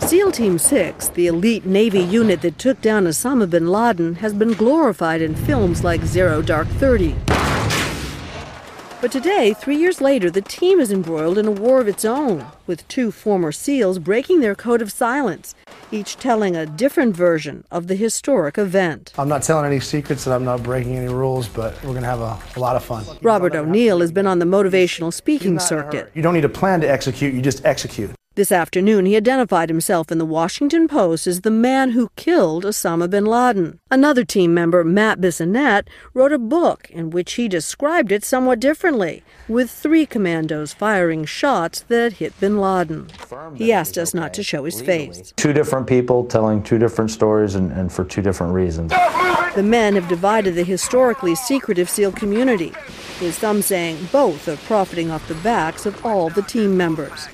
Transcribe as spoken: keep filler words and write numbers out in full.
SEAL Team six, the elite Navy unit that took down Osama bin Laden, has been glorified in films like Zero Dark Thirty. But today, three years later, the team is embroiled in a war of its own, with two former SEALs breaking their code of silence, each telling a different version of the historic event. I'm not telling any secrets, and I'm not breaking any rules, but we're going to have a, a lot of fun. Robert O'Neill has been on the motivational speaking circuit. You don't need a plan to execute, you just execute. This afternoon, he identified himself in the Washington Post as the man who killed Osama bin Laden. Another team member, Matt Bissonnette, wrote a book in which he described it somewhat differently, with three commandos firing shots that hit bin Laden. He asked us not to show his face. Two different people telling two different stories and, and for two different reasons. The men have divided the historically secretive SEAL community, with some saying both are profiting off the backs of all the team members.